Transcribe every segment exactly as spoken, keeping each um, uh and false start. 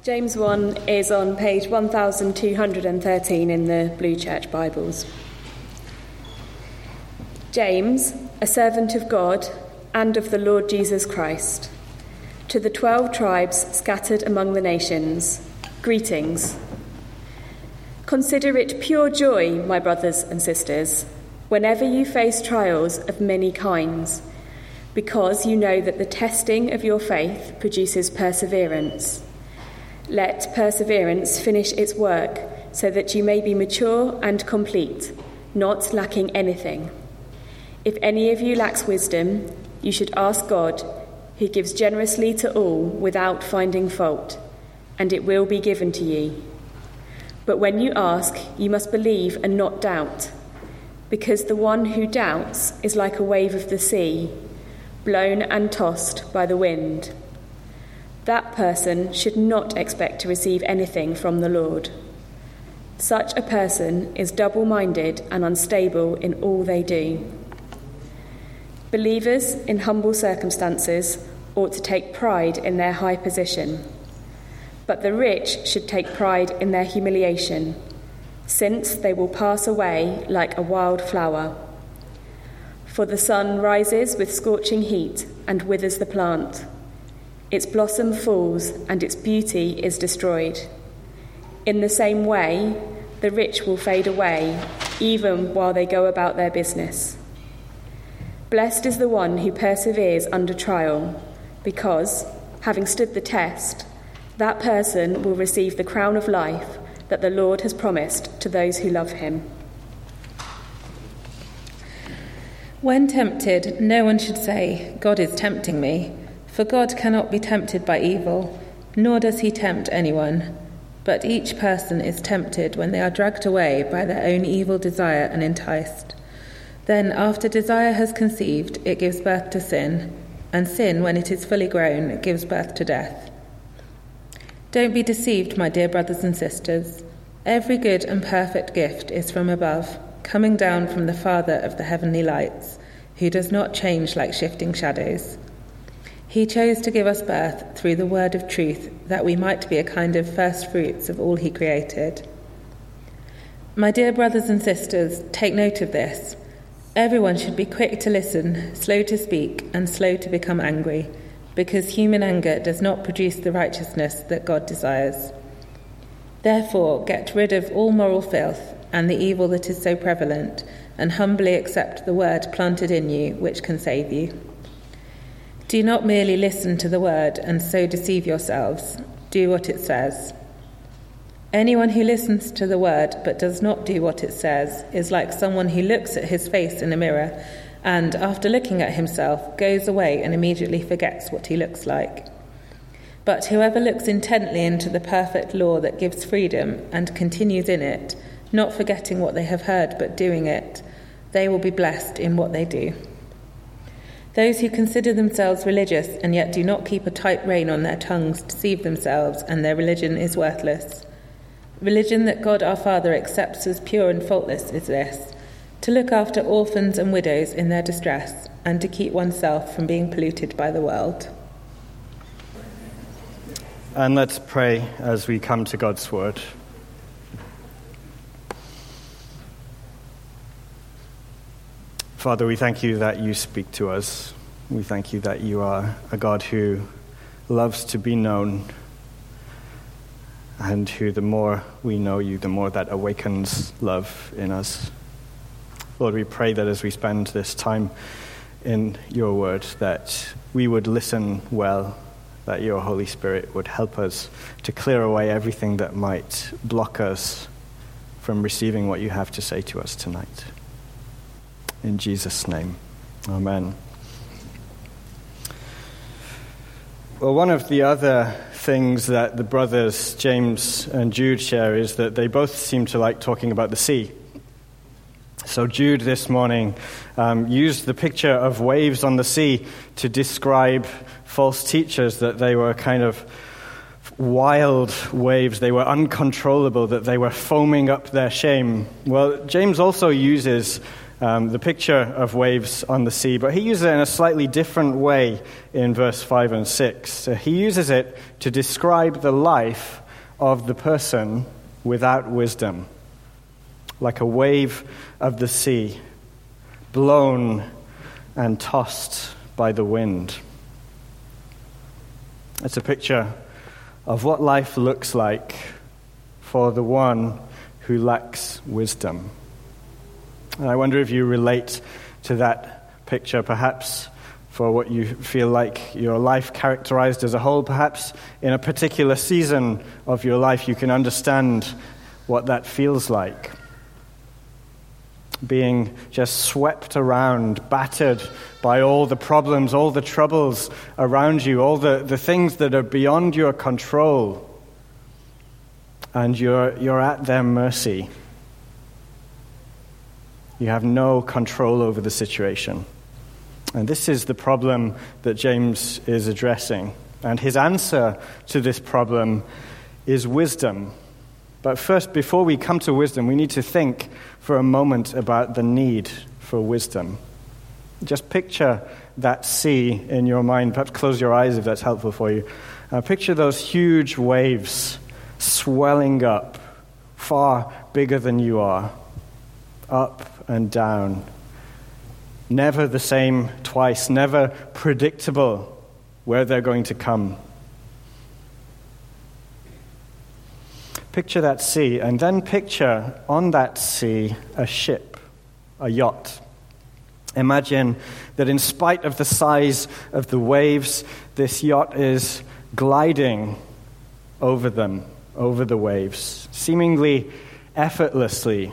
James one is on page one thousand two hundred thirteen in the Blue Church Bibles. James, a servant of God and of the Lord Jesus Christ, to the twelve tribes scattered among the nations, greetings. Consider it pure joy, my brothers and sisters, whenever you face trials of many kinds, because you know that the testing of your faith produces perseverance. Let perseverance finish its work, so that you may be mature and complete, not lacking anything. If any of you lacks wisdom, you should ask God, who gives generously to all without finding fault, and it will be given to you. But when you ask, you must believe and not doubt, because the one who doubts is like a wave of the sea, blown and tossed by the wind. That person should not expect to receive anything from the Lord. Such a person is double-minded and unstable in all they do. Believers in humble circumstances ought to take pride in their high position, but the rich should take pride in their humiliation, since they will pass away like a wild flower. For the sun rises with scorching heat and withers the plant. Its blossom falls and its beauty is destroyed. In the same way, the rich will fade away, even while they go about their business. Blessed is the one who perseveres under trial, because, having stood the test, that person will receive the crown of life that the Lord has promised to those who love him. When tempted, no one should say, "God is tempting me," for God cannot be tempted by evil, nor does he tempt anyone. But each person is tempted when they are dragged away by their own evil desire and enticed. Then, after desire has conceived, it gives birth to sin, and sin, when it is fully grown, gives birth to death. Don't be deceived, my dear brothers and sisters. Every good and perfect gift is from above, coming down from the Father of the heavenly lights, who does not change like shifting shadows. He chose to give us birth through the word of truth, that we might be a kind of first fruits of all he created. My dear brothers and sisters, take note of this. Everyone should be quick to listen, slow to speak, and slow to become angry, because human anger does not produce the righteousness that God desires. Therefore, get rid of all moral filth and the evil that is so prevalent, and humbly accept the word planted in you, which can save you. Do not merely listen to the word and so deceive yourselves. Do what it says. Anyone who listens to the word but does not do what it says is like someone who looks at his face in a mirror and, after looking at himself, goes away and immediately forgets what he looks like. But whoever looks intently into the perfect law that gives freedom and continues in it, not forgetting what they have heard but doing it, they will be blessed in what they do. Those who consider themselves religious and yet do not keep a tight rein on their tongues deceive themselves, and their religion is worthless. Religion that God our Father accepts as pure and faultless is this: to look after orphans and widows in their distress, and to keep oneself from being polluted by the world. And let's pray as we come to God's word. Father, we thank you that you speak to us. We thank you that you are a God who loves to be known, and who, the more we know you, the more that awakens love in us. Lord, we pray that as we spend this time in your word, that we would listen well, that your Holy Spirit would help us to clear away everything that might block us from receiving what you have to say to us tonight. In Jesus' name, amen. Well, one of the other things that the brothers James and Jude share is that they both seem to like talking about the sea. So Jude this morning um, used the picture of waves on the sea to describe false teachers, that they were kind of wild waves, they were uncontrollable, that they were foaming up their shame. Well, James also uses um, the picture of waves on the sea, but he uses it in a slightly different way in verse five and six. So he uses it to describe the life of the person without wisdom, like a wave of the sea, blown and tossed by the wind. It's a picture of what life looks like for the one who lacks wisdom. And I wonder if you relate to that picture, perhaps for what you feel like your life characterized as a whole. Perhaps in a particular season of your life you can understand what that feels like. Being just swept around, battered by all the problems, all the troubles around you, all the, the things that are beyond your control. And you're you're at their mercy. You have no control over the situation. And this is the problem that James is addressing. And his answer to this problem is wisdom. But first, before we come to wisdom, we need to think for a moment about the need for wisdom. Just picture that sea in your mind. Perhaps close your eyes if that's helpful for you. Uh, picture those huge waves swelling up, far bigger than you are, up and down. Never the same twice, never predictable where they're going to come. Picture that sea, and then picture on that sea a ship, a yacht. Imagine that in spite of the size of the waves, this yacht is gliding over them, over the waves, seemingly effortlessly.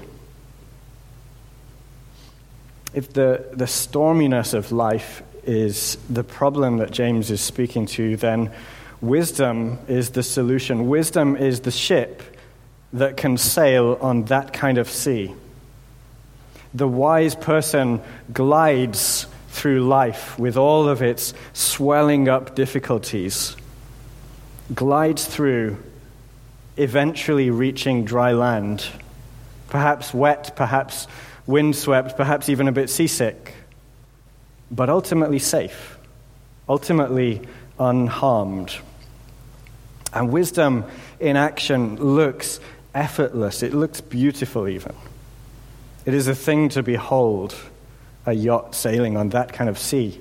If the, the storminess of life is the problem that James is speaking to, then wisdom is the solution. Wisdom is the ship that can sail on that kind of sea. The wise person glides through life with all of its swelling up difficulties, glides through, eventually reaching dry land, perhaps wet, perhaps windswept, perhaps even a bit seasick, but ultimately safe, ultimately unharmed. And wisdom in action looks effortless. It looks beautiful even. It is a thing to behold, a yacht sailing on that kind of sea.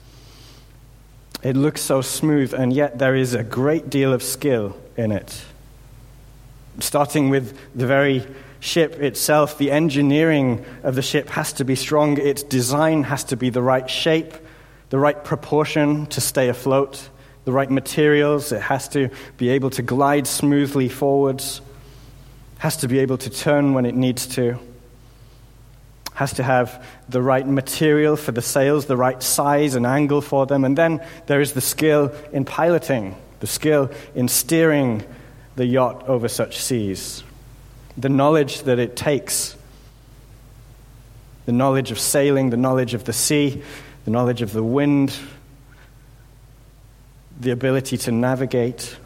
It looks so smooth, and yet there is a great deal of skill in it. Starting with the very ship itself, the engineering of the ship has to be strong. Its design has to be the right shape, the right proportion to stay afloat, the right materials. It has to be able to glide smoothly forwards, has to be able to turn when it needs to, has to have the right material for the sails, the right size and angle for them. And then there is the skill in piloting, the skill in steering the yacht over such seas. The knowledge that it takes, the knowledge of sailing, the knowledge of the sea, the knowledge of the wind, the ability to navigate.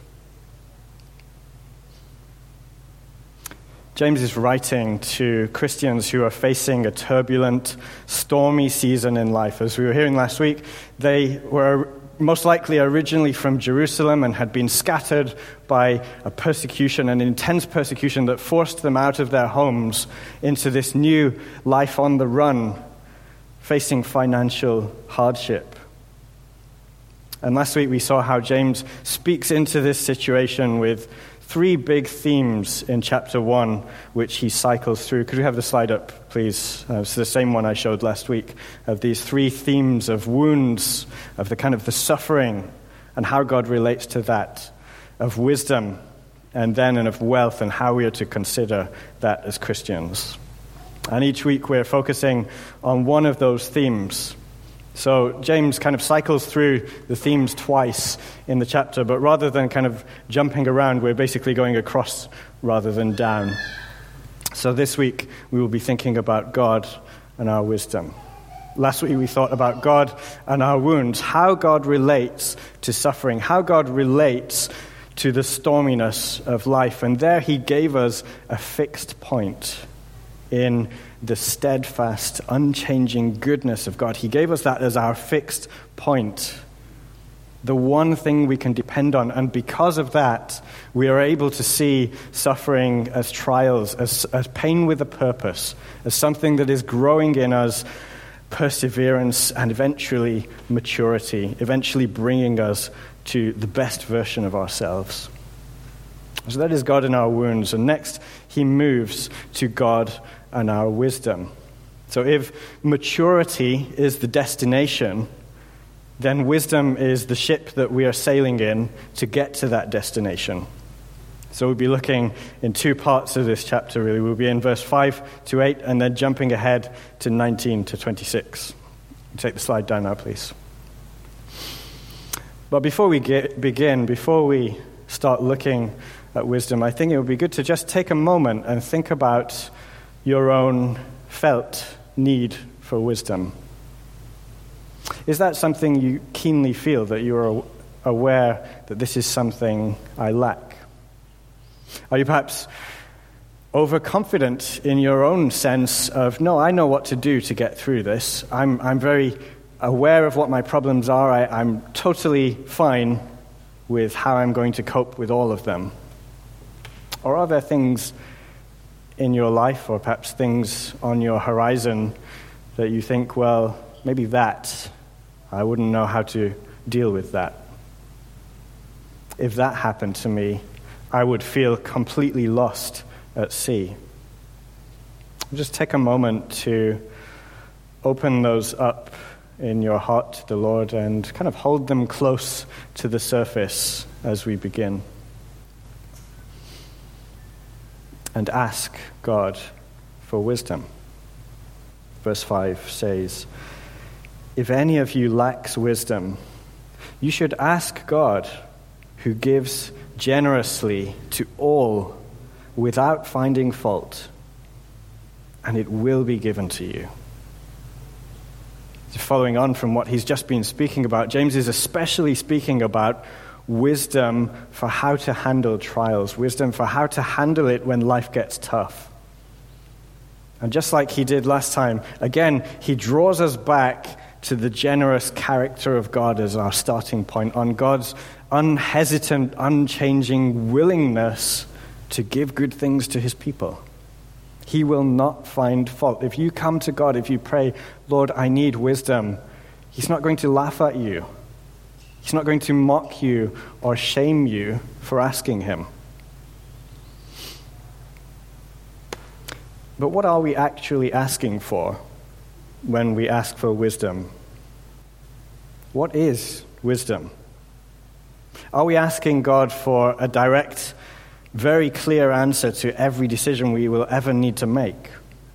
James is writing to Christians who are facing a turbulent, stormy season in life. As we were hearing last week, they were most likely originally from Jerusalem and had been scattered by a persecution, an intense persecution that forced them out of their homes into this new life on the run, facing financial hardship. And last week we saw how James speaks into this situation with three big themes in chapter one, which he cycles through. Could we have the slide up, please? Uh, it's the same one I showed last week, of these three themes of wounds, of the kind of the suffering, and how God relates to that, of wisdom, and then and of wealth, and how we are to consider that as Christians. And each week we're focusing on one of those themes. So James kind of cycles through the themes twice in the chapter, but rather than kind of jumping around, we're basically going across rather than down. So this week we will be thinking about God and our wisdom. Last week we thought about God and our wounds, how God relates to suffering, how God relates to the storminess of life. And there he gave us a fixed point in the steadfast, unchanging goodness of God. He gave us that as our fixed point, the one thing we can depend on. And because of that, we are able to see suffering as trials, as, as pain with a purpose, as something that is growing in us perseverance and eventually maturity, eventually bringing us to the best version of ourselves. So that is God in our wounds. And next, he moves to God and our wisdom. So if maturity is the destination, then wisdom is the ship that we are sailing in to get to that destination. So we'll be looking in two parts of this chapter, really. We'll be in verse five to eight, and then jumping ahead to nineteen to twenty-six. Take the slide down now, please. But before we get, begin, before we start looking at wisdom, I think it would be good to just take a moment and think about your own felt need for wisdom. Is that something you keenly feel, that you are aware that this is something I lack? Are you perhaps overconfident in your own sense of, no, I know what to do to get through this. I'm I'm very aware of what my problems are. I, I'm totally fine with how I'm going to cope with all of them. Or are there things in your life, or perhaps things on your horizon, that you think, well, maybe that, I wouldn't know how to deal with that. If that happened to me, I would feel completely lost at sea. Just take a moment to open those up in your heart to the Lord and kind of hold them close to the surface as we begin. And ask God for wisdom. Verse five says, "If any of you lacks wisdom, you should ask God, who gives generously to all without finding fault, and it will be given to you." So following on from what he's just been speaking about, James is especially speaking about wisdom for how to handle trials, wisdom for how to handle it when life gets tough. And just like he did last time, again, he draws us back to the generous character of God as our starting point, on God's unhesitant, unchanging willingness to give good things to his people. He will not find fault. If you come to God, if you pray, Lord, I need wisdom, he's not going to laugh at you. He's not going to mock you or shame you for asking him. But what are we actually asking for when we ask for wisdom? What is wisdom? Are we asking God for a direct, very clear answer to every decision we will ever need to make?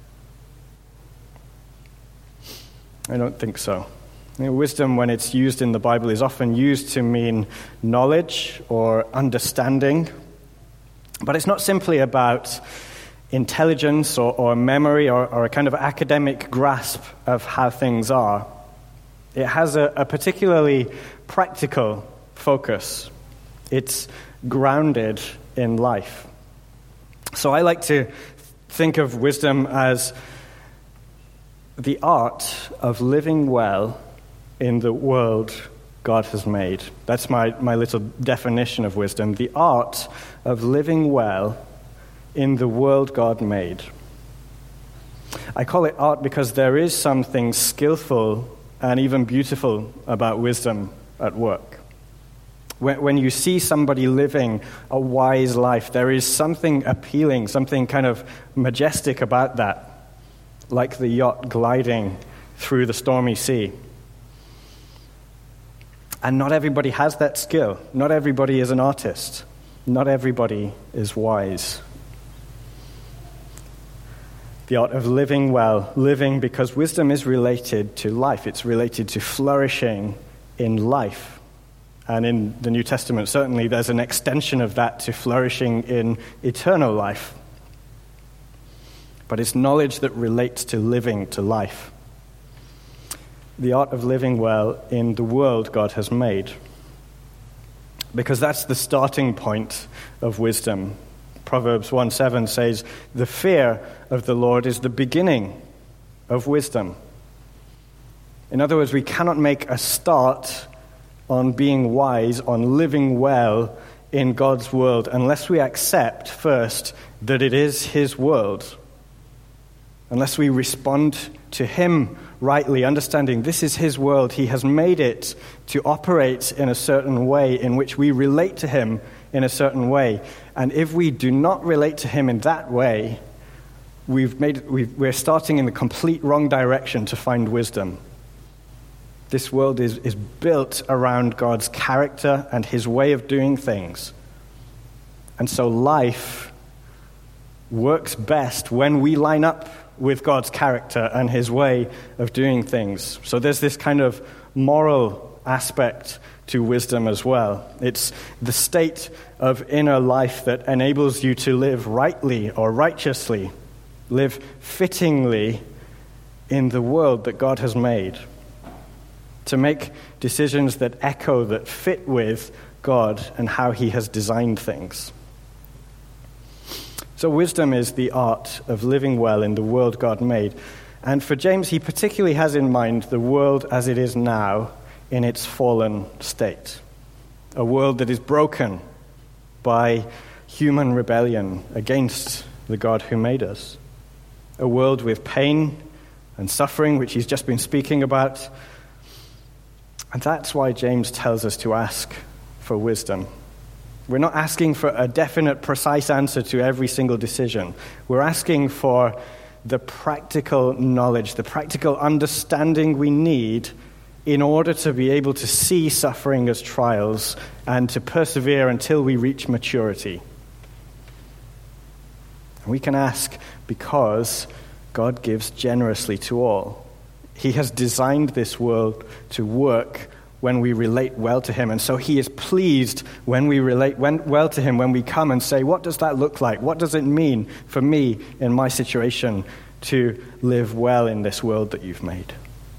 I don't think so. You know, wisdom, when it's used in the Bible, is often used to mean knowledge or understanding. But it's not simply about intelligence or, or memory or, or a kind of academic grasp of how things are. It has a, a particularly practical focus. It's grounded in life. So I like to think of wisdom as the art of living well in the world God has made. That's my, my little definition of wisdom. The art of living well in the world God made. I call it art because there is something skillful and even beautiful about wisdom at work. When, when you see somebody living a wise life, there is something appealing, something kind of majestic about that, like the yacht gliding through the stormy sea. And not everybody has that skill. Not everybody is an artist. Not everybody is wise. The art of living well, living because wisdom is related to life. It's related to flourishing in life. And in the New Testament, certainly there's an extension of that to flourishing in eternal life. But it's knowledge that relates to living to life. The art of living well in the world God has made. Because that's the starting point of wisdom. Proverbs one seven says, "The fear of the Lord is the beginning of wisdom." In other words, we cannot make a start on being wise, on living well in God's world, unless we accept first that it is his world. Unless we respond to him rightly, understanding this is his world, he has made it to operate in a certain way in which we relate to him in a certain way. And if we do not relate to him in that way, we've made, we've, we're starting in the complete wrong direction to find wisdom. This world is, is built around God's character and his way of doing things. And so life works best when we line up with God's character and his way of doing things. So there's this kind of moral aspect to wisdom as well. It's the state of inner life that enables you to live rightly or righteously, live fittingly in the world that God has made, to make decisions that echo, that fit with God and how he has designed things. So wisdom is the art of living well in the world God made. And for James, he particularly has in mind the world as it is now in its fallen state. A world that is broken by human rebellion against the God who made us. A world with pain and suffering, which he's just been speaking about. And that's why James tells us to ask for wisdom. We're not asking for a definite, precise answer to every single decision. We're asking for the practical knowledge, the practical understanding we need in order to be able to see suffering as trials and to persevere until we reach maturity. And we can ask because God gives generously to all. He has designed this world to work when we relate well to him. And so he is pleased when we relate well to him, when we come and say, what does that look like? What does it mean for me in my situation to live well in this world that you've made?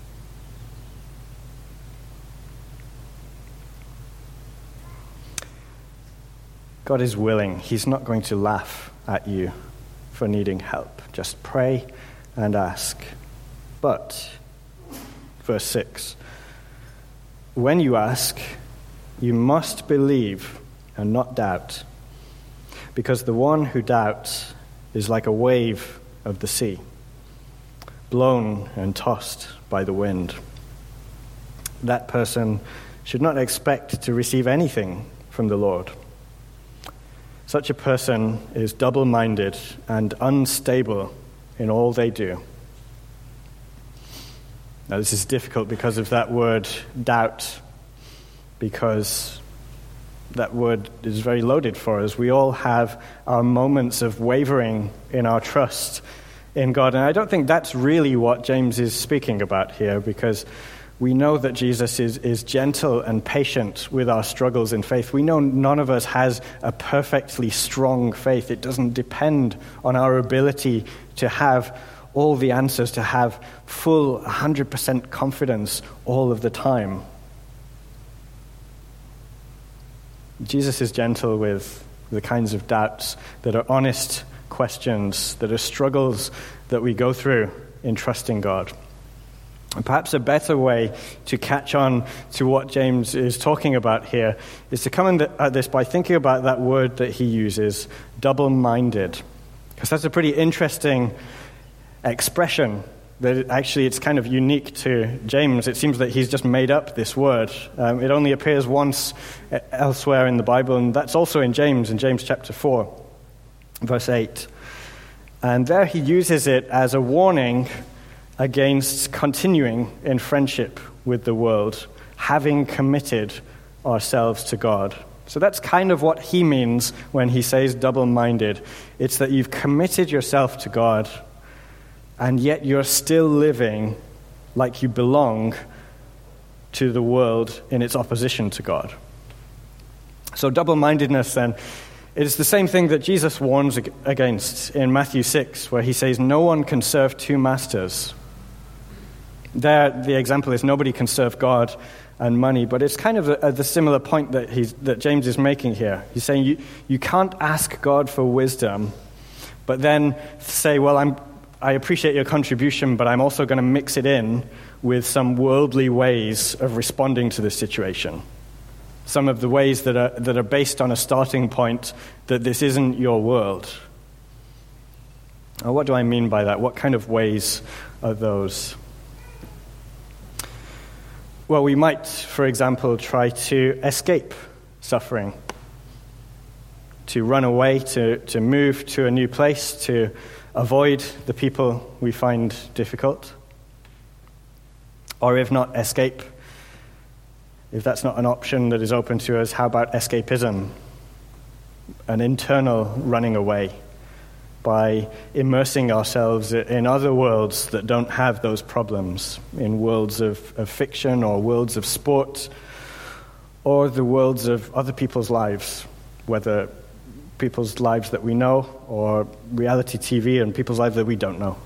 God is willing. He's not going to laugh at you for needing help. Just pray and ask. But, verse six, when you ask, you must believe and not doubt, because the one who doubts is like a wave of the sea, blown and tossed by the wind. That person should not expect to receive anything from the Lord. Such a person is double-minded and unstable in all they do. Now, this is difficult because of that word doubt, because that word is very loaded for us. We all have our moments of wavering in our trust in God. And I don't think that's really what James is speaking about here, because we know that Jesus is, is gentle and patient with our struggles in faith. We know none of us has a perfectly strong faith. It doesn't depend on our ability to have all the answers, to have full one hundred percent confidence all of the time. Jesus is gentle with the kinds of doubts that are honest questions, that are struggles that we go through in trusting God. And perhaps a better way to catch on to what James is talking about here is to come at this by thinking about that word that he uses, double-minded. Because that's a pretty interesting expression that actually it's kind of unique to James. It seems that he's just made up this word. Um, it only appears once elsewhere in the Bible, and that's also in James, in James chapter four, verse eight. And there he uses it as a warning against continuing in friendship with the world, having committed ourselves to God. So that's kind of what he means when he says double-minded. It's that you've committed yourself to God, and yet you're still living like you belong to the world in its opposition to God. So double-mindedness, then, is the same thing that Jesus warns against in Matthew six, where he says, no one can serve two masters. There, the example is nobody can serve God and money, but it's kind of a, a, the similar point that he's, that James is making here. He's saying you, you can't ask God for wisdom, but then say, well, I'm, I appreciate your contribution, but I'm also going to mix it in with some worldly ways of responding to this situation. Some of the ways that are, that are based on a starting point that this isn't your world. Now, what do I mean by that? What kind of ways are those? Well, we might, for example, try to escape suffering, to run away, to, to move to a new place, to avoid the people we find difficult. Or if not escape, if that's not an option that is open to us, how about escapism? An internal running away by immersing ourselves in other worlds that don't have those problems, in worlds of, of fiction or worlds of sport, or the worlds of other people's lives, whether people's lives that we know or reality T V and people's lives that we don't know.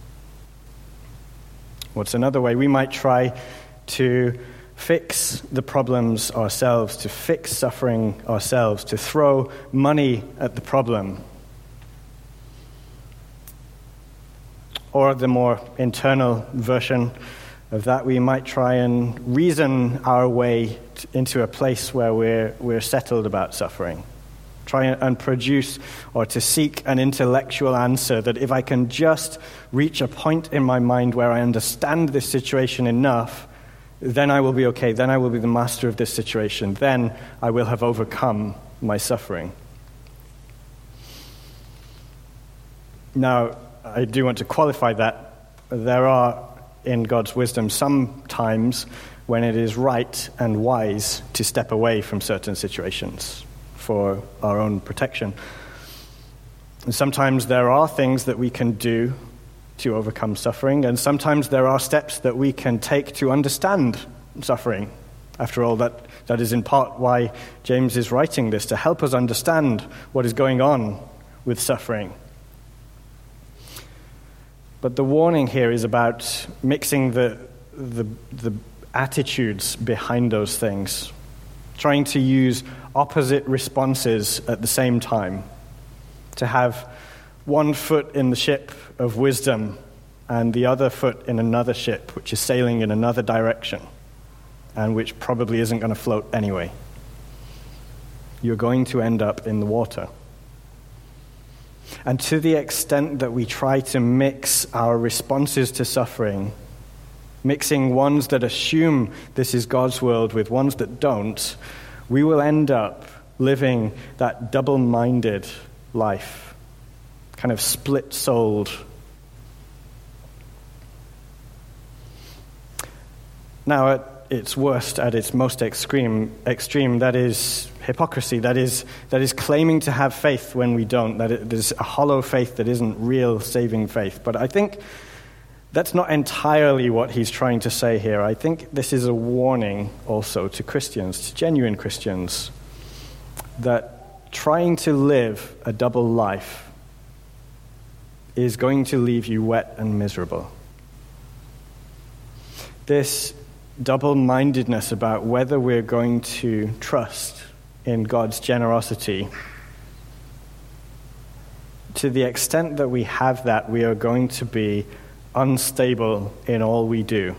What's another way? We might try to fix the problems ourselves, to fix suffering ourselves, to throw money at the problem. Or the more internal version of that, we might try and reason our way t- into a place where we're, we're settled about suffering. Try and produce or to seek an intellectual answer that if I can just reach a point in my mind where I understand this situation enough, then I will be okay. Then I will be the master of this situation. Then I will have overcome my suffering. Now, I do want to qualify that. There are, in God's wisdom, some times when it is right and wise to step away from certain situations for our own protection. And sometimes there are things that we can do to overcome suffering, and sometimes there are steps that we can take to understand suffering. After all, that, that is in part why James is writing this, to help us understand what is going on with suffering. But the warning here is about mixing the, the, the attitudes behind those things, trying to use opposite responses at the same time, to have one foot in the ship of wisdom and the other foot in another ship, which is sailing in another direction and which probably isn't going to float anyway. You're going to end up in the water. And to the extent that we try to mix our responses to suffering, mixing ones that assume this is God's world with ones that don't, we will end up living that double-minded life, kind of split-souled. Now, at its worst, at its most extreme, extreme, that is hypocrisy. That is that is claiming to have faith when we don't. That it, there's a hollow faith that isn't real saving faith. But I think that's not entirely what he's trying to say here. I think this is a warning also to Christians, to genuine Christians, that trying to live a double life is going to leave you wet and miserable. This double-mindedness about whether we're going to trust in God's generosity, to the extent that we have that, we are going to be unstable in all we do.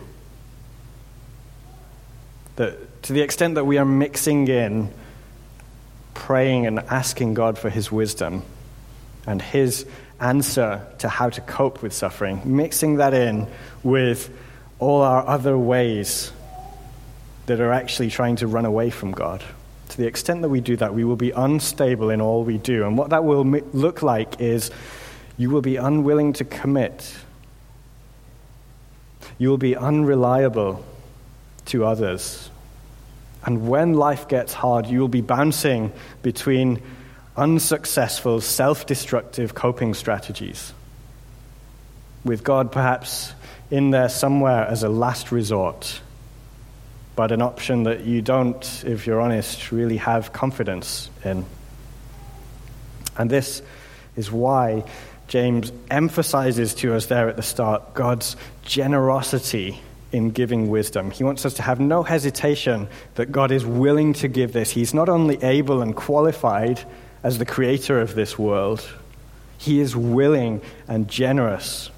That to the extent that we are mixing in praying and asking God for his wisdom and his answer to how to cope with suffering, mixing that in with all our other ways that are actually trying to run away from God. To the extent that we do that, we will be unstable in all we do. And what that will look like is you will be unwilling to commit. You will be unreliable to others. And when life gets hard, you will be bouncing between unsuccessful, self-destructive coping strategies, with God perhaps in there somewhere as a last resort, but an option that you don't, if you're honest, really have confidence in. And this is why James emphasizes to us there at the start God's generosity in giving wisdom. He wants us to have no hesitation that God is willing to give this. He's not only able and qualified as the creator of this world, he is willing and generous.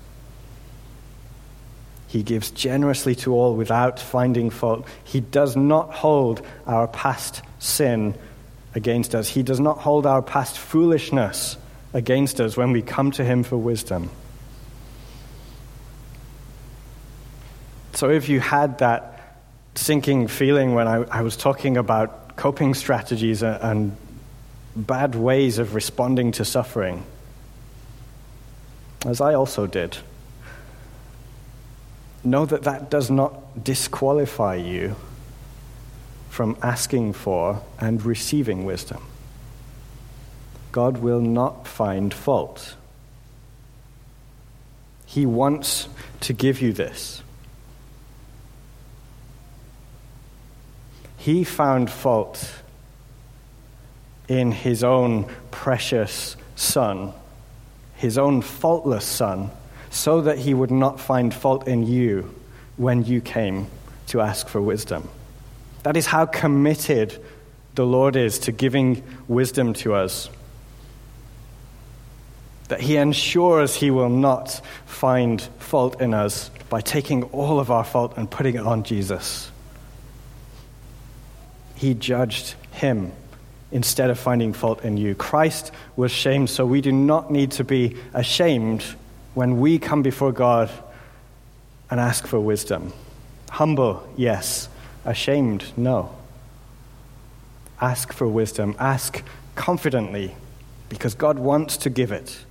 He gives generously to all without finding fault. He does not hold our past sin against us. He does not hold our past foolishness against us when we come to him for wisdom. So if you had that sinking feeling when I, I was talking about coping strategies and, and bad ways of responding to suffering, as I also did, know that that does not disqualify you from asking for and receiving wisdom. God will not find fault. He wants to give you this. He found fault in his own precious Son, his own faultless Son, so that he would not find fault in you when you came to ask for wisdom. That is how committed the Lord is to giving wisdom to us. That he ensures he will not find fault in us by taking all of our fault and putting it on Jesus. He judged him instead of finding fault in you. Christ was shamed, so we do not need to be ashamed when we come before God and ask for wisdom. Humble, yes. Ashamed, no. Ask for wisdom. Ask confidently, because God wants to give it.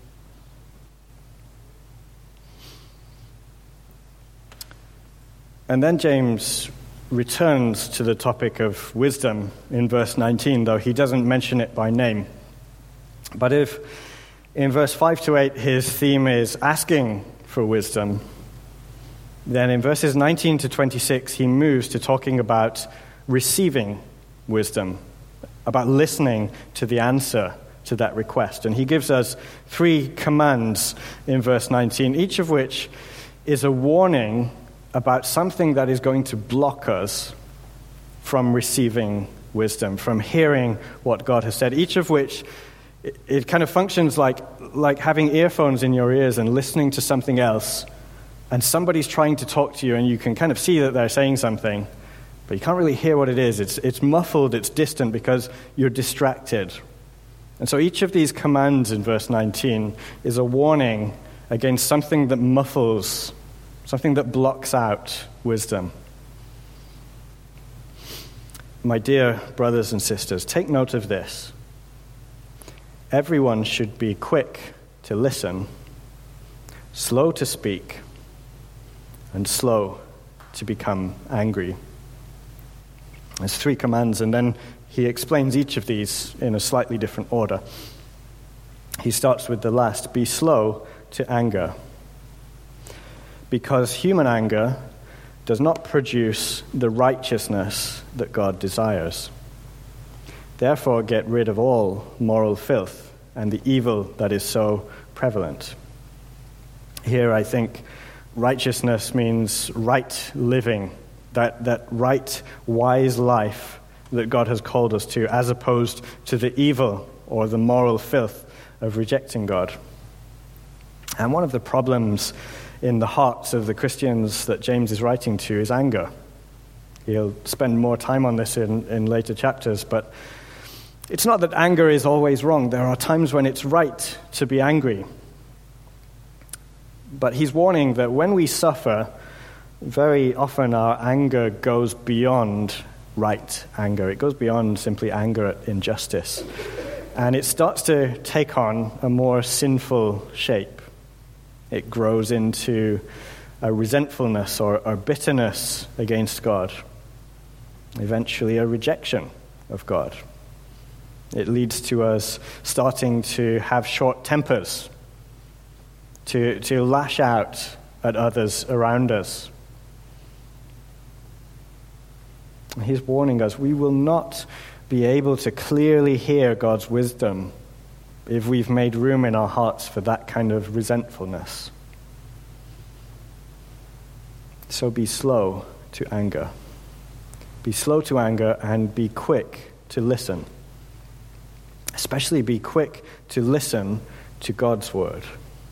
And then James returns to the topic of wisdom in verse nineteen, though he doesn't mention it by name. But if in verse five to eight his theme is asking for wisdom, then in verses nineteen to twenty-six he moves to talking about receiving wisdom, about listening to the answer to that request. And he gives us three commands in verse nineteen, each of which is a warning about something that is going to block us from receiving wisdom, from hearing what God has said, each of which, it, it kind of functions like, like having earphones in your ears and listening to something else, and somebody's trying to talk to you, and you can kind of see that they're saying something, but you can't really hear what it is. It's, it's muffled, it's distant, because you're distracted. And so each of these commands in verse nineteen is a warning against something that muffles, something that blocks out wisdom. My dear brothers and sisters, take note of this. Everyone should be quick to listen, slow to speak, and slow to become angry. There's three commands, and then he explains each of these in a slightly different order. He starts with the last, be slow to anger, because human anger does not produce the righteousness that God desires. Therefore, get rid of all moral filth and the evil that is so prevalent. Here, I think righteousness means right living, that, that right, wise life that God has called us to, as opposed to the evil or the moral filth of rejecting God. And one of the problems in the hearts of the Christians that James is writing to is anger. He'll spend more time on this in, in later chapters, but it's not that anger is always wrong. There are times when it's right to be angry. But he's warning that when we suffer, very often our anger goes beyond right anger. It goes beyond simply anger at injustice. And it starts to take on a more sinful shape. It grows into a resentfulness or, or bitterness against God. Eventually a rejection of God. It leads to us starting to have short tempers, to, to lash out at others around us. He's warning us, we will not be able to clearly hear God's wisdom if we've made room in our hearts for that kind of resentfulness. So be slow to anger. Be slow to anger and be quick to listen. Especially be quick to listen to God's word.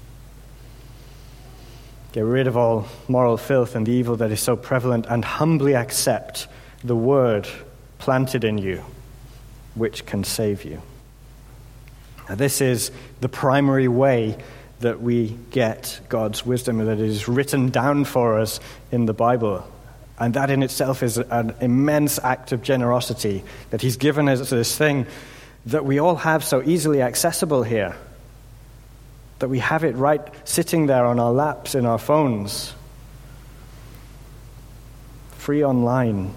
Get rid of all moral filth and the evil that is so prevalent, and humbly accept the word planted in you, which can save you. Now, this is the primary way that we get God's wisdom, that is written down for us in the Bible. And that in itself is an immense act of generosity, that he's given us this thing that we all have so easily accessible here. That we have it right sitting there on our laps in our phones. Free online.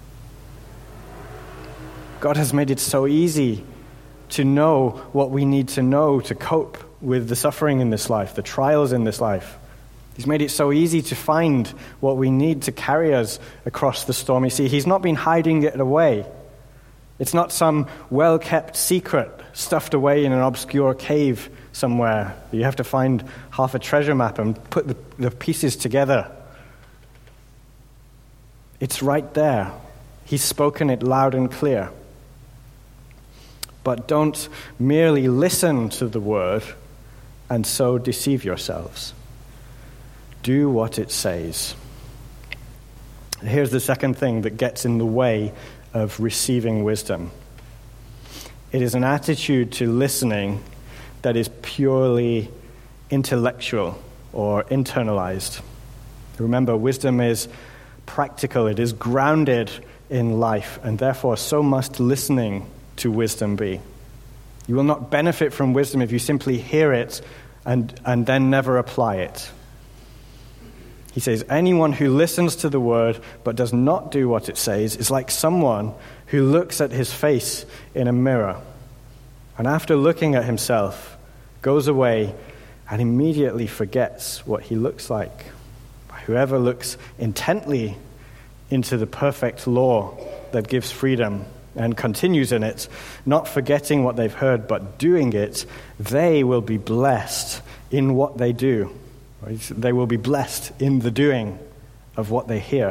God has made it so easy to know what we need to know to cope with the suffering in this life, the trials in this life. He's made it so easy to find what we need to carry us across the stormy sea. He's not been hiding it away. It's not some well-kept secret stuffed away in an obscure cave somewhere. You have to find half a treasure map and put the, the pieces together. It's right there. He's spoken it loud and clear. But don't merely listen to the word and so deceive yourselves. Do what it says. Here's the second thing that gets in the way of receiving wisdom. It is an attitude to listening that is purely intellectual or internalized. Remember, wisdom is practical. It is grounded in life, and therefore so must listening to wisdom be. You will not benefit from wisdom if you simply hear it and, and then never apply it. He says, anyone who listens to the word but does not do what it says is like someone who looks at his face in a mirror and after looking at himself goes away and immediately forgets what he looks like. Whoever looks intently into the perfect law that gives freedom and continues in it, not forgetting what they've heard but doing it, they will be blessed in what they do. They will be blessed in the doing of what they hear.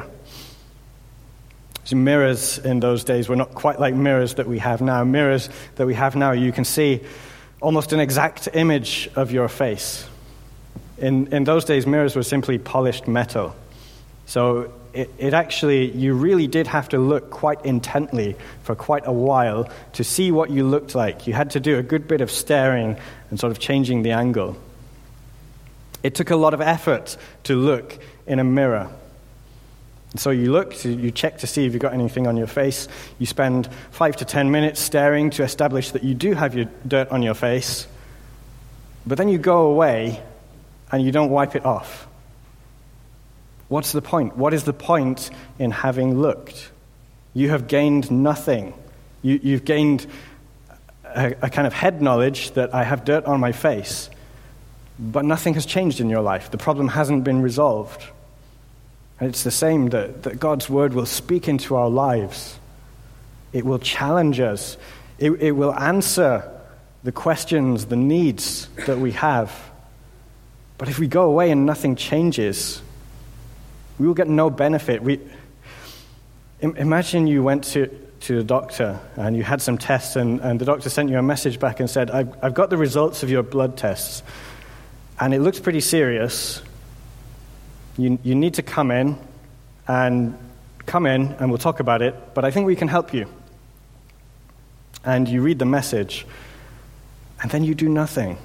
So mirrors in those days were not quite like mirrors that we have now. Mirrors that we have now, you can see almost an exact image of your face. In in those days, mirrors were simply polished metal. So it, it actually, you really did have to look quite intently for quite a while to see what you looked like. You had to do a good bit of staring and sort of changing the angle. It took a lot of effort to look in a mirror. And so you look, you check to see if you've got anything on your face. You spend five to ten minutes staring to establish that you do have your dirt on your face. But then you go away and you don't wipe it off. What's the point? What is the point in having looked? You have gained nothing. You, you've gained a, a kind of head knowledge that I have dirt on my face. But nothing has changed in your life. The problem hasn't been resolved. And it's the same that, that God's word will speak into our lives. It will challenge us. It, it will answer the questions, the needs that we have. But if we go away and nothing changes, we will get no benefit. We imagine you went to, to the doctor and you had some tests and, and the doctor sent you a message back and said, I've, I've got the results of your blood tests. And it looks pretty serious. You you need to come in and come in and we'll talk about it, but I think we can help you. And you read the message, and then you do nothing.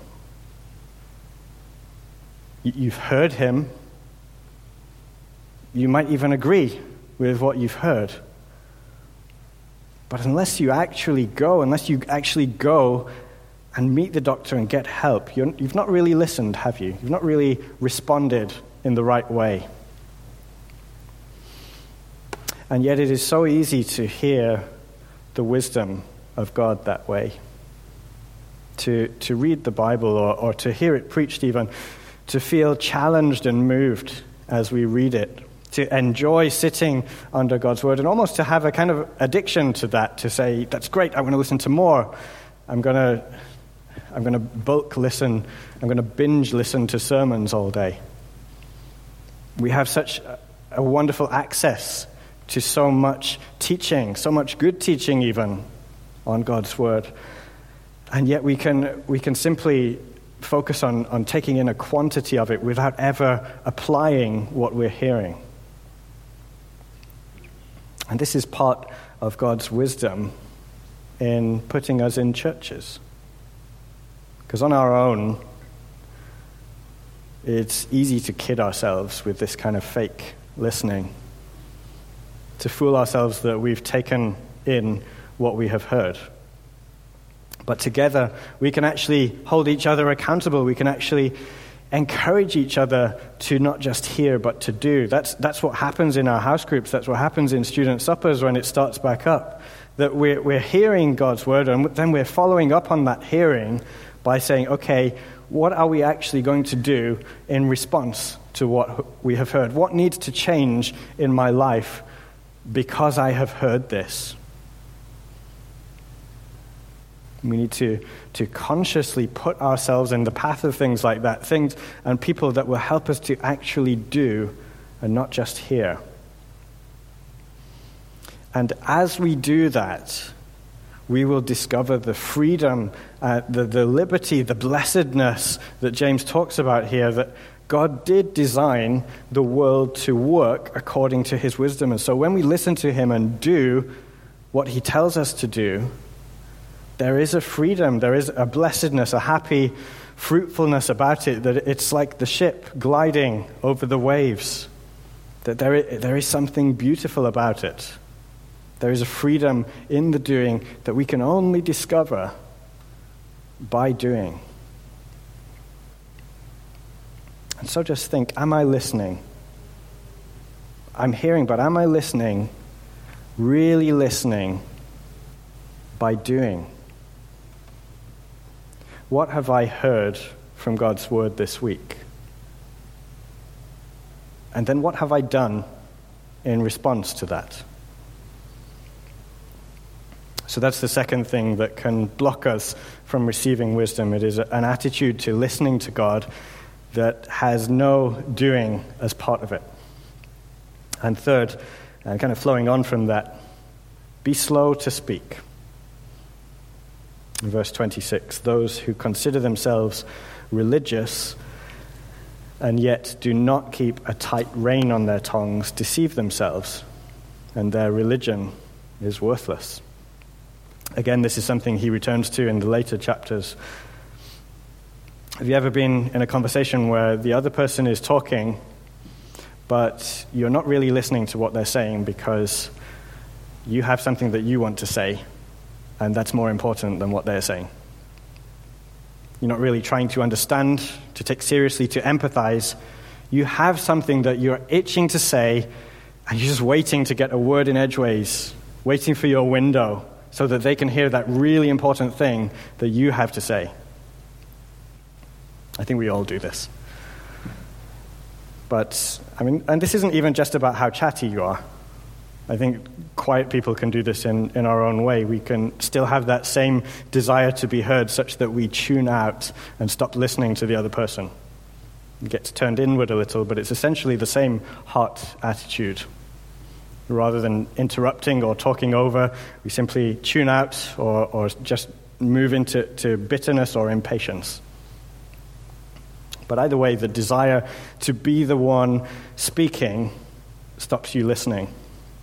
You, you've heard him. You might even agree with what you've heard. But unless you actually go, unless you actually go and meet the doctor and get help, You're, you've not really listened, have you? You've not really responded in the right way. And yet it is so easy to hear the wisdom of God that way. To, to read the Bible or, or to hear it preached even, to feel challenged and moved as we read it, to enjoy sitting under God's word and almost to have a kind of addiction to that, to say, that's great, I want to listen to more. I'm going to I'm going to bulk listen, I'm going to binge listen to sermons all day. We have such a wonderful access to so much teaching, so much good teaching even on God's word. And yet we can we can simply focus on, on taking in a quantity of it without ever applying what we're hearing. And this is part of God's wisdom in putting us in churches. Because on our own, it's easy to kid ourselves with this kind of fake listening, to fool ourselves that we've taken in what we have heard. But together, we can actually hold each other accountable. We can actually encourage each other to not just hear, but to do. That's that's what happens in our house groups. That's what happens in student suppers when it starts back up. That we're, we're hearing God's word, and then we're following up on that hearing by saying, okay, what are we actually going to do in response to what we have heard? What needs to change in my life because I have heard this? We need to, to consciously put ourselves in the path of things like that, things and people that will help us to actually do and not just hear. And as we do that, we will discover the freedom, uh, the, the liberty, the blessedness that James talks about here, that God did design the world to work according to his wisdom. And so when we listen to him and do what he tells us to do, there is a freedom, there is a blessedness, a happy fruitfulness about it, that it's like the ship gliding over the waves, that there is, there is something beautiful about it. There is a freedom in the doing that we can only discover by doing. And so just think, am I listening? I'm hearing, but am I listening, really listening by doing? What have I heard from God's word this week? And then what have I done in response to that? So that's the second thing that can block us from receiving wisdom. It is an attitude to listening to God that has no doing as part of it. And third, and kind of flowing on from that, be slow to speak. In verse twenty-six, those who consider themselves religious and yet do not keep a tight rein on their tongues deceive themselves, and their religion is worthless. Again, this is something he returns to in the later chapters. Have you ever been in a conversation where the other person is talking, but you're not really listening to what they're saying because you have something that you want to say, and that's more important than what they're saying? You're not really trying to understand, to take seriously, to empathize. You have something that you're itching to say, and you're just waiting to get a word in edgeways, waiting for your window so that they can hear that really important thing that you have to say. I think we all do this. But, I mean, and this isn't even just about how chatty you are. I think quiet people can do this in, in our own way. We can still have that same desire to be heard such that we tune out and stop listening to the other person. It gets turned inward a little, but it's essentially the same heart attitude. Rather than interrupting or talking over, we simply tune out or, or just move into to bitterness or impatience. But either way, the desire to be the one speaking stops you listening.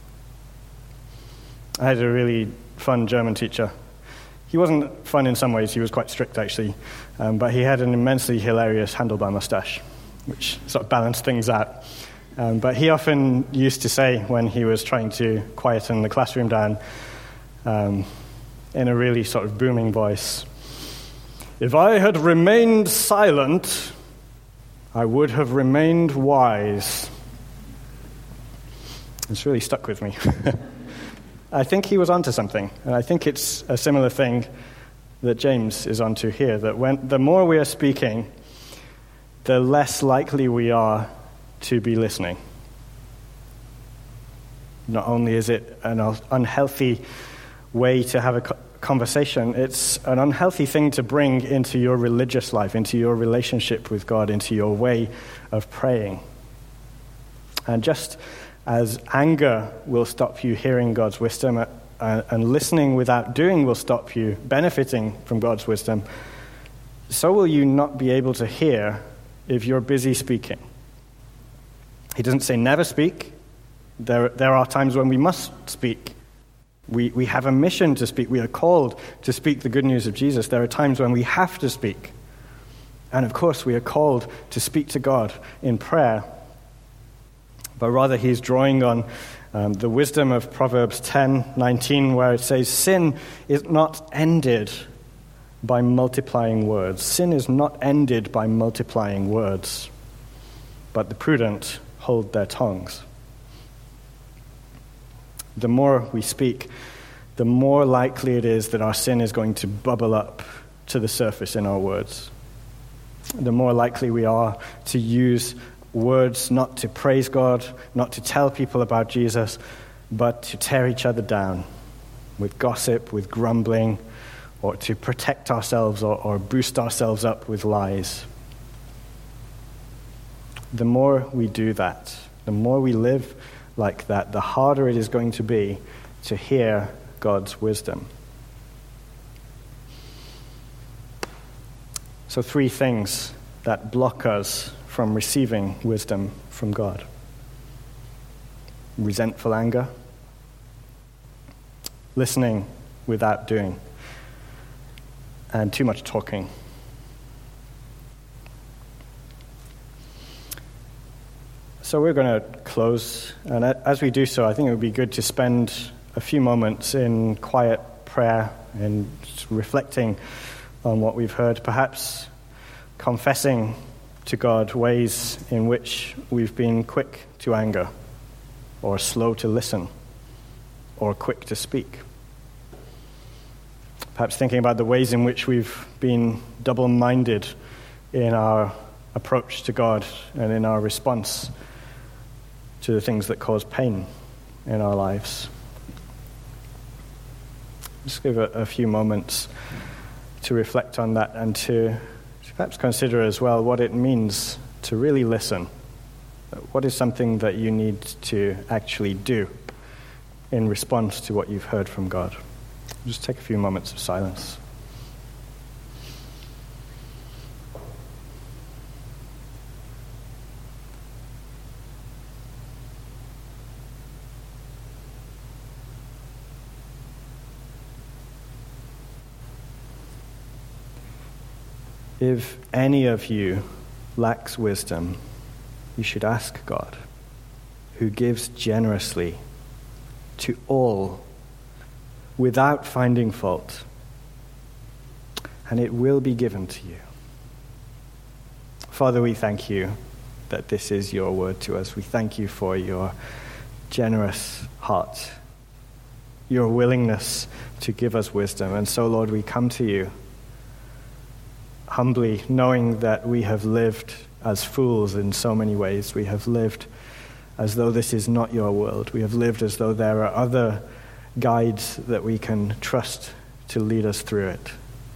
I had a really fun German teacher. He wasn't fun in some ways, he was quite strict actually, um, but he had an immensely hilarious handlebar mustache, which sort of balanced things out. Um, but he often used to say when he was trying to quieten the classroom down, um, in a really sort of booming voice, "If I had remained silent, I would have remained wise." It's really stuck with me. I think he was onto something, and I think it's a similar thing that James is onto here, that when the more we are speaking, the less likely we are to be listening. Not only is it an unhealthy way to have a conversation, it's an unhealthy thing to bring into your religious life, into your relationship with God, into your way of praying. And just as anger will stop you hearing God's wisdom, uh, and listening without doing will stop you benefiting from God's wisdom, so will you not be able to hear if you're busy speaking. He doesn't say never speak. There, there are times when we must speak. We, we have a mission to speak. We are called to speak the good news of Jesus. There are times when we have to speak. And of course, we are called to speak to God in prayer. But rather, he's drawing on um, the wisdom of Proverbs ten nineteen, where it says, sin is not ended by multiplying words. Sin is not ended by multiplying words, but the prudent hold their tongues. The more we speak, the more likely it is that our sin is going to bubble up to the surface in our words. The more likely we are to use words not to praise God, not to tell people about Jesus, but to tear each other down with gossip, with grumbling, or to protect ourselves or, or boost ourselves up with lies. The more we do that, the more we live like that, the harder it is going to be to hear God's wisdom. So three things that block us from receiving wisdom from God. Resentful anger, listening without doing, and too much talking. So we're going to close, and as we do so, I think it would be good to spend a few moments in quiet prayer and reflecting on what we've heard, perhaps confessing to God ways in which we've been quick to anger, or slow to listen, or quick to speak. Perhaps thinking about the ways in which we've been double-minded in our approach to God and in our response to the things that cause pain in our lives. Just give a, a few moments to reflect on that and to, to perhaps consider as well what it means to really listen. What is something that you need to actually do in response to what you've heard from God? Just take a few moments of silence. If any of you lacks wisdom, you should ask God, who gives generously to all without finding fault, and it will be given to you. Father, we thank you that this is your word to us. We thank you for your generous heart, your willingness to give us wisdom. And so, Lord, we come to you humbly, knowing that we have lived as fools in so many ways. We have lived as though this is not your world. We have lived as though there are other guides that we can trust to lead us through it.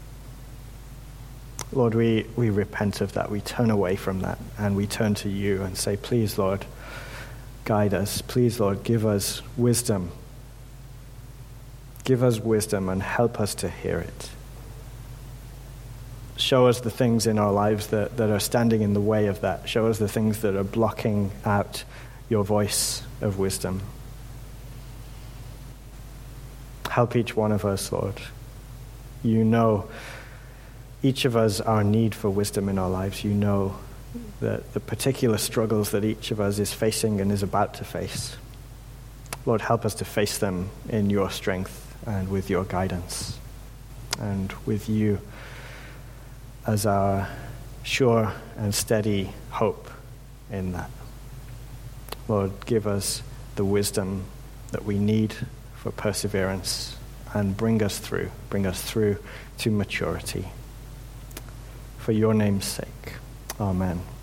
Lord, we, we repent of that. We turn away from that, and we turn to you and say, please, Lord, guide us. Please, Lord, give us wisdom. Give us wisdom and help us to hear it. Show us the things in our lives that, that are standing in the way of that. Show us the things that are blocking out your voice of wisdom. Help each one of us, Lord. You know each of us our need for wisdom in our lives. You know the, the particular struggles that each of us is facing and is about to face. Lord, help us to face them in your strength and with your guidance and with you as our sure and steady hope in that. Lord, give us the wisdom that we need for perseverance and bring us through, bring us through to maturity. For your name's sake, amen.